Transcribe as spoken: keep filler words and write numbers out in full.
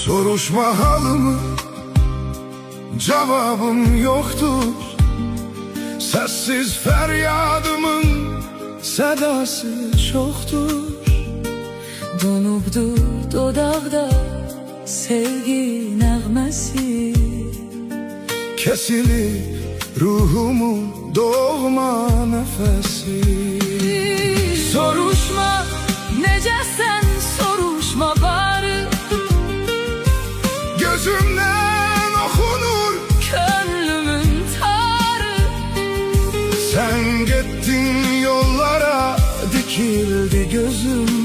Soruşma halımı, cevabım yoktur. Sessiz feryadımın sedası çoktur. Donubdur dodaqda sevgi nəğməsi. Kesilip ruhumun doğma nefesi. Soruşma necəsən, soruşma barı. Gözümden okunur Könlümün tarı. sen gittin yollara, dikildi gözüm.